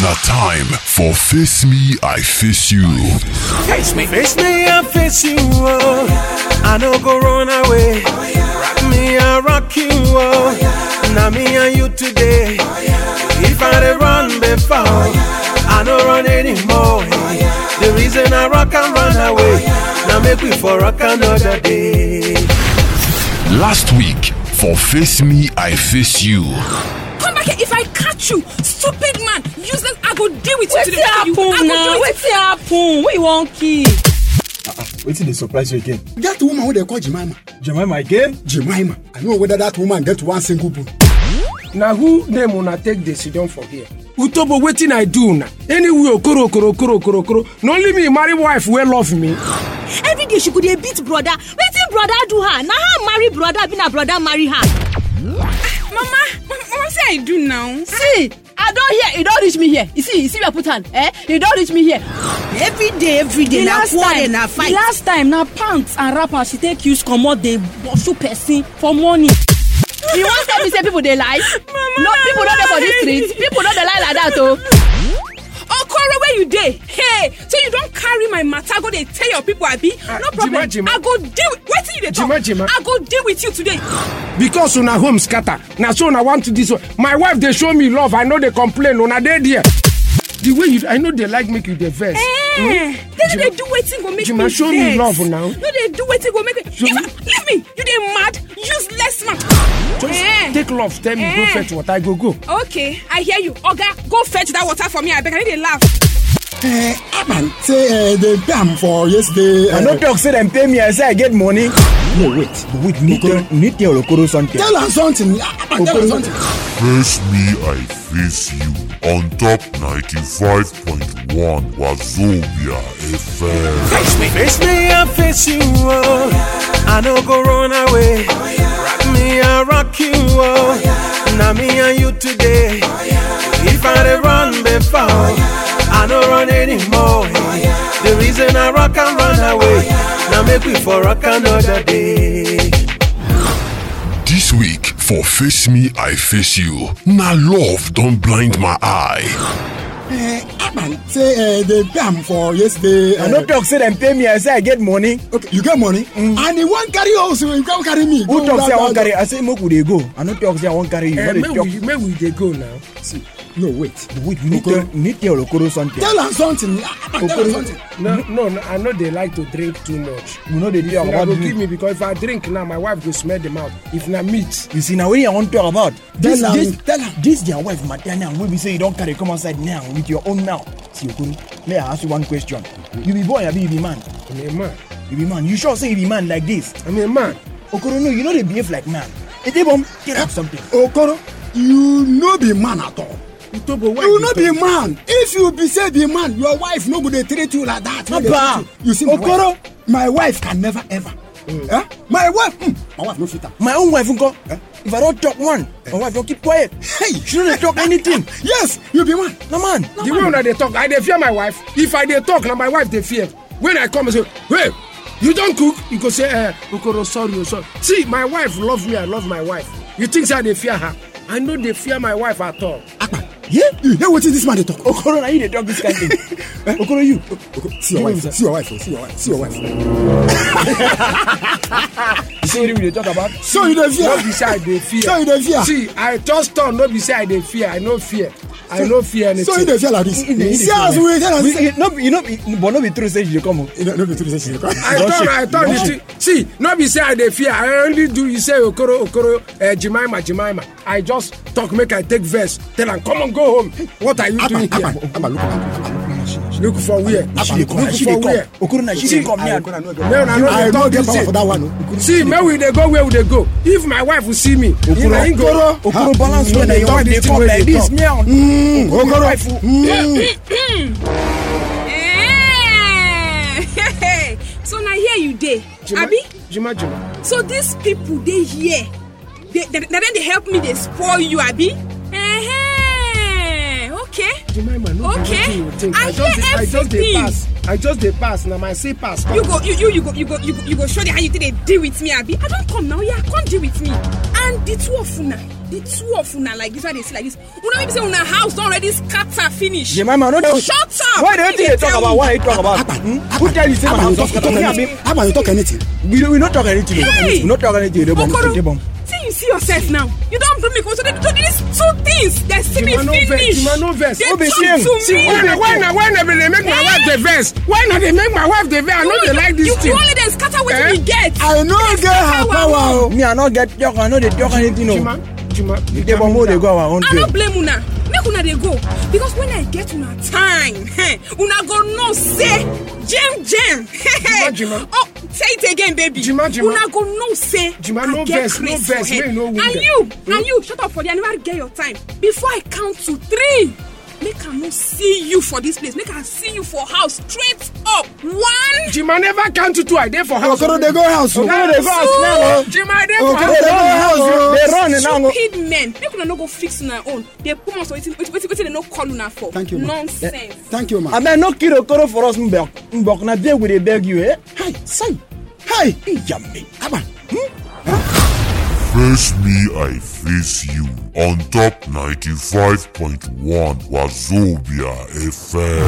Now time for Face Me, I Face You. Face me, I face you. Oh. I don't go run away. Rock me, I rock you. Oh. Now me and you today. If I dey run before, I don't run anymore. The reason I rock and run away. Now make we for rock another day. Last week for Face Me, I Face You. Come back here. If I catch you, stupid man, useless, I go deal with you today. What's happen? What you want kill? Wetin dey surprise you again? That woman wey they call Jemima. Jemima again? Jemima. I know whether that woman get one single boo. Now who name una take decision for here? Utobo wetin I do na? Anyway, okoro. No only me marry wife wey love me. Every day she go dey beat brother. Wetin brother do her? Na her marry brother, be na brother marry her. Mama say I do now. See, I don't hear. You don't reach me here. You see where I put hand. You don't reach me here. Every day, na quarrel, na fight. The last time, na pants and wrapper she take use comot dey pursue person for money. You want tell me say people dey lie? Mama, no, people don't dey for this street. People don't dey lie like that, oh. Okoro, where you dey? Hey, so you don't carry my matter, go dey tell your people, Abi? No problem. Jima. I go deal with. Wait till you dey talk. Jima. I go deal with you today. Because una home scatter. Now so una want to this one. My wife they show me love. I know they complain. Una dey there. The way you, I know they like make you the vex. They do waiting go make Jima, me show vex. me love now. No, they do waiting go make me. Leave me. You dey mad? Useless man. Just take love. Tell me go fetch water. I go. Okay, I hear you. Oga, go fetch that water for me. I beg. I need a laugh. Aban say they pay am for yesterday. I no talk say them pay me. I say I get money. No wait. Need tell Okoro something. Tell am something. Aban, tell am something. Face Me, I Face You. On top 95.1 Wazobia FM. Face me, I face you. Oh. I don't go run away. Rock me, I rock you. Oh. Now me and you today. If I dey run before, I don't run anymore. The reason I rock and run away. Now make we for rock another day. This week for Face Me, I Face You. Now love don't blind my eye. Aban say they pay am for yesterday. I no talk say them pay me. I say I get money. Okay, you get money, and you want carry also. You can't carry me. Who talk say I want carry? I say make we dey go. I no talk say I want carry you. May we dey go now. See, no wait. Need tell Okoro something. Tell am something. Aban, tell am something. No, I know they like to drink too much. You know they do Una about go me. give me because if I drink now, my wife will smell them out. If na meat, You see now what I want to talk about. Tell am. This their wife matter now. When we say you don't carry come outside now with your own mouth. See Okoro, may I ask you one question? You be boy, you be man. I'm a man. You be man. You sure say you be man like this? I'm a man. Okoro, no, you know they behave like man. Tell us something. Okoro, you no be man at all. Utobo, why You no be man. If you be say be man, your wife no go dey treat you like that. No dey Papa. treat you. You see, Okoro. my wife can never ever. My wife no fit am. My own wife, uncle. If I don't talk one, my wife don't keep quiet. Hey, She don't talk anything. yes, you be man. No man. The way when they talk, I dey fear my wife. If I dey talk, now my wife dey fear. When I come and say, hey, you don't cook, you go say, Okoro, sorry. See, my wife love me, I love my wife. You think say I dey fear her? I know they fear my wife at all. Yeah, you hear wetin this man dey talk? Okoro, now you dey talk this kind of thing. Okoro, you. See your wife. See your wife. See your wife. You see what we dey talk about? So you dey fear? No be say I dey fear. So you dey fear? See, I just turn, no be say I dey fear. I no fear. I no fear anything. So you dey fear like this? See as we tell us. But no be true say you dey come. No be true say she dey come. I thought this thing. See, no be say I dey fear. I only do you say Okoro, Jemima. I just talk, make I take verse. Tell am, come on, go home. What are you doing here? Look for where? She dey come. Okoro, now she dey come here. I no get power for that one. See, where we dey go? Where we dey go? If my wife will see me, Okoro balance when your wife dey come like this. Okoro. So now here you dey, Abi? Jima. So these people they here. They help me. They spoil you, Abi. Okay. Jemima, no Okay. you think. I hear everything. I just dey pass. Now my say pass. You go show them how you think they deal with me, Abi. I don't come now. Yeah, come deal with me. And the two of you now, The two of una like this, why they see like this? Una maybe say una house don't already scatter finish. Jemima, no. Shut up. Why don't you talk about what you talk about? Who tell you say my house don't scatter? How about you talk anything? We not talk anything. Hey! We not talk anything. Okoro, see you see yourself now. You don't bring me close to these two things. They see me finish. Jima no vex. They talk to See, me. why not they make my wife the vex? Why not they make my wife the vex? I know they like this You thing. only then scatter what we get. I know get her power. Me, I not get talk. I know they talk anything. No. Jima, They bomb they go our own I way. don't blame una. Make una they go. Because when I get una time, una go no say jam. Jima. Oh, say it again, baby. Jima. Una go no say. Jima, I no get vex, no craze vex, for head. may no wound And them. you, shut up for the I never get your time. Before I count to 3. Make I no see you for this place. Make I see you for house straight up. 1. Jima never count to 2. I there for house. Okoro, they go house. Okoro, they go house now. Jima, I there for Okoro, house. they go house. They run now. Stupid men. Make una no go fix una own. They put us waiting they no call una for. Thank you, ma. Nonsense. Thank you, I man. mean, no kid Okoro for us, Mbok. Now there we beg you, eh? Hi, say. Hi. Yummy. Aba. Face me, I face you. On top 95.1 Wazobia FM.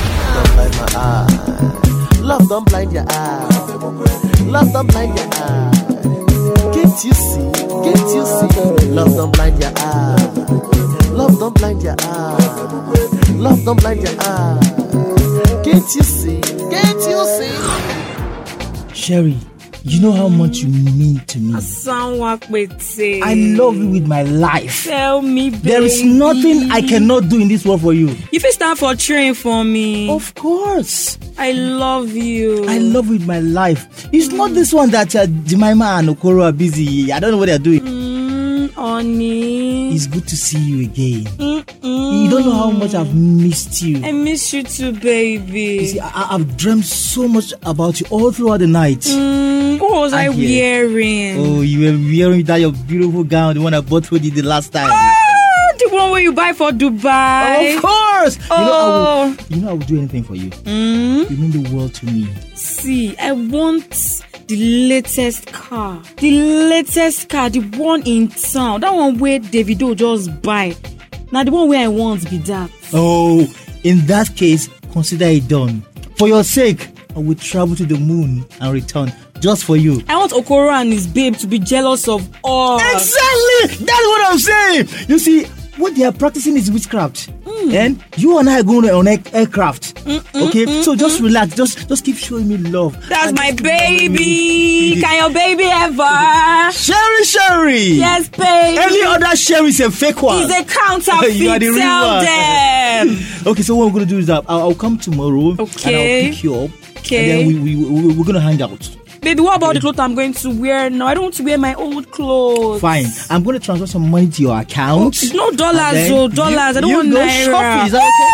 Love don't blind my eye. Love don't blind your eye. Love don't blind your eye. Can't you see? Can't you see? Love don't blind your eye. Love don't blind your eye. Love don't blind your eye. Can't you see? Can't you see? Sherry, you know how much you mean to me. I love you with my life. Tell me, baby. There is nothing I cannot do in this world for you. You first stand for train for me. Of course. I love you. I love you with my life. It's not this one that Jemima and Okoro are busy. I don't know what they're doing. Honey. It's good to see you again. You don't know how much I've missed you. I miss you too, baby. You see, I've dreamt so much about you all throughout the night. What was I wearing? Oh, you were wearing that your beautiful gown, the one I bought for you the last time. The one where you buy for Dubai. Of course. Oh. You know I will do anything for you. You mean the world to me. See, I want the latest car. The one in town. That one where Davido just buy. Now the one where I want be that. Oh, in that case, consider it done. For your sake, I will travel to the moon and return just for you. I want Okoro and his babe to be jealous of us. Exactly! That's what I'm saying! You see, what they are practicing is witchcraft. And you and I are going on aircraft. Okay? So just relax. Just keep showing me love. That's my baby. Can your baby ever? Sherry! Yes, baby. Any other Sherry is a fake one. He's a counterfeit. You are the real Tell one. them. Okay, so what we're going to do is that I'll come tomorrow. Okay. And I'll pick you up. Okay. And then we're going to hang out. Baby, what about the clothes I'm going to wear now? I don't want to wear my old clothes. Fine. I'm going to transfer some money to your account. No dollars, oh, dollars. I don't want go naira. shopping. Is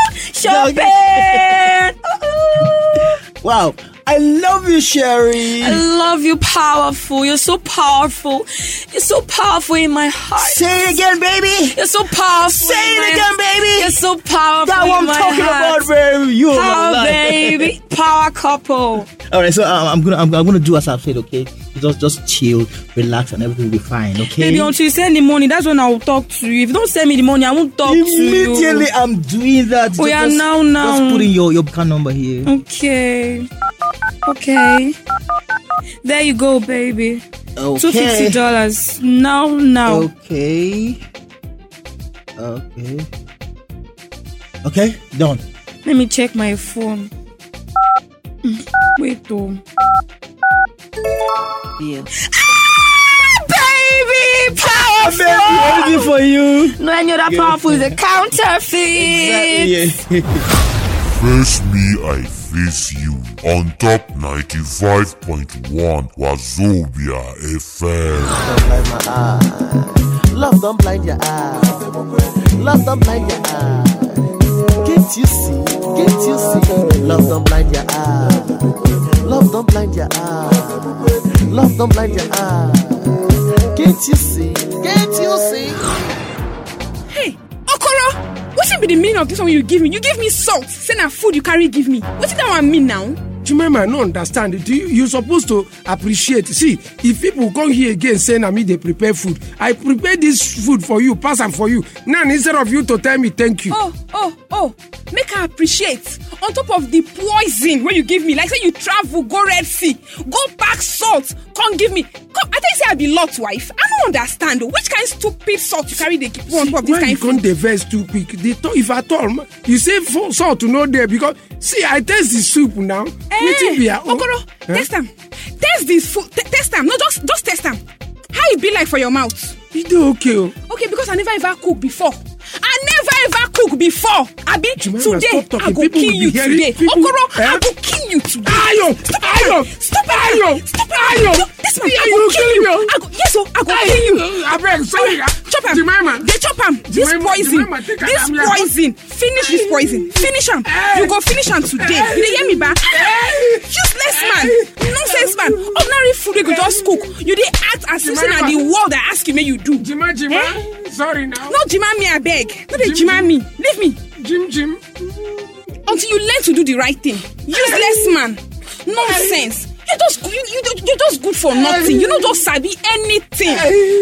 that okay? Shopping. Wow. I love you, Sherry. I love you, powerful. You're so powerful. You're so powerful in my heart. Say it again, baby. You're so powerful. Say it again, baby. You're so powerful. That's what I'm talking about, baby. You are Power, my life. baby. Power couple. All right, so I'm gonna do as I've said, okay? Just chill, relax, and everything will be fine, okay? Baby, until you send the money, that's when I will talk to you. If you don't send me the money, I won't talk to you. Immediately, I'm doing that. Oh, yeah, now. Just put in your account number here. Okay. There you go, baby. Okay. $250. Now. Okay, done. Let me check my phone. Wait, though. Yeah. Baby, powerful. I'm waiting for you. No, any other powerful is a counterfeit. Exactly. Face me, I face you. On top 95.1 Wazobia FM. Love don't blind your eye. Love don't blind your eye. Can't you see? Can't you see? Love don't blind your eye. Love don't blind your eye. Love don't blind your eye. Can't you see? Can't you see? Hey, Okoro, what's be the meaning of this one you give me? You give me salt. Say na food you carry give me. What's that one mean now? Jemima, I no understand. You supposed to appreciate. See, if people come here again saying I they prepare food, I prepare this food for you, pass am for you. Now instead of you to tell me thank you. Oh, make her appreciate. On top of the poison when you give me, like say you travel, go Red Sea, go pack salt, come give me. Come, I think say I be Lot's wife. I don't understand. Which kind of stupid salt you carry the keep on top of this kind of food? Why you can't diverse too quick? If at all, you say salt to know there because see, I taste the soup now. Okoro, test them. Test this food. Test them. No, just test them. How it be like for your mouth? You do okay. Okay, because I never ever cook before. Abi, today I go kill you today. Okoro, I go kill you today. Stop it. This man, I go kill you. I go kill you. I beg, sorry. Chop him. They chop him. This poison. Finish this poison. Finish him. You go finish him today. You hear me, ba? Useless man. Nonsense man. Ordinary food you go just cook. You dey act as if na the world I ask you make you do. Jima. Sorry now. No Jima me, I beg. No dey Jima me. Leave me. Jim. Until you learn to do the right thing. Useless man. Nonsense. You're just good for nothing. You don't just sabi anything.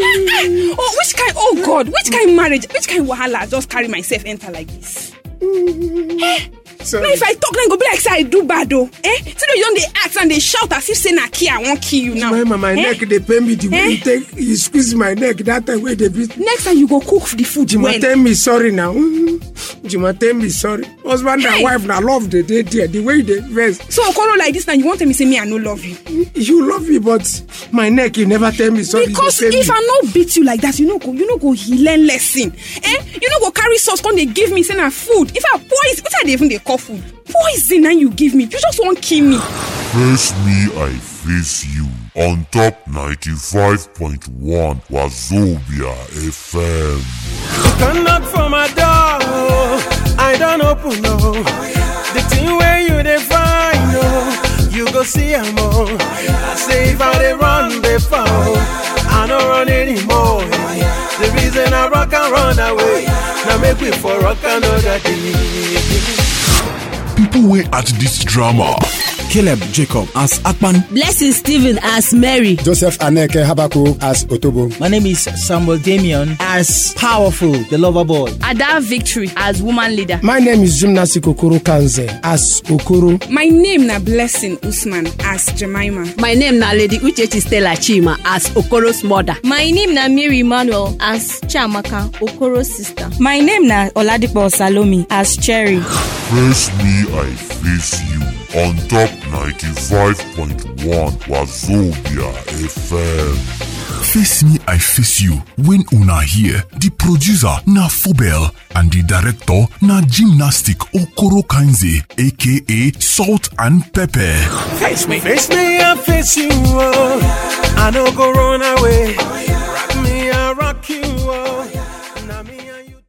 Which kind of marriage, which kind of wahala just carry myself enter like this? Now if I talk, then go be like say I do bad though. So you don't they act and they shout as if say na kill, I won't kill you now. My neck they pay me the way you squeeze my neck that time where they beat. Next time you go cook the food. Jima, tell me sorry now. Jima, tell me sorry. Husband and wife now love the day there, the way they rest. So Okoro like this now, you want to tell me say me I no love you? You love me, but my neck you never tell me sorry. Because if I no beat you like that, you no go learn lesson. You no go carry sauce when they give me say na food. If I poison, what are they even they call food? Poison and you give me. You just won't kill me. Face me, I face you. On top 95.1 Wazobia FM. You can knock for my door. I don't open no. The thing where you define no. You go see I'm all. I say if I run they fall. I don't run anymore. The reason I rock and run away. Now make me for rock another day. People were at this drama. Caleb Jacob as Akpan. Blessing Stephen as Mary. Joseph Aneke Habaku as Otobo. My name is Samuel Damian as Powerful, the lover boy. Ada Victory as woman leader. My name is Gymnastic Okoro Kanze as Okoro. My name na Blessing Usman as Jemima. My name na Lady Uchechi Stella Chima as Okoro's mother. My name na Mary Emmanuel as Chamaka, Okoro's sister. My name na Oladipo Salomi as Cherry. Face me, I face you. On top 95.1 Wazobia FM. Face me, I face you. When una here, the producer na Fobel and the director na Gymnastic Okoro Kanze, aka Salt and Pepper. Face me, I face you. I no go run away.